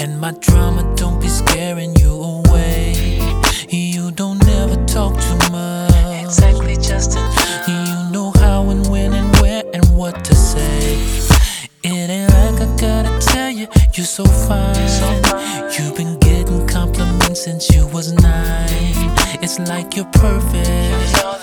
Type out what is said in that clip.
And my drama don't be scaring you away. You don't ever talk too much. Exactly, just enough. You know how and when and where and what to say. It ain't like I gotta tell you, you're so fine. You've been getting compliments since you was 9. It's like you're perfect.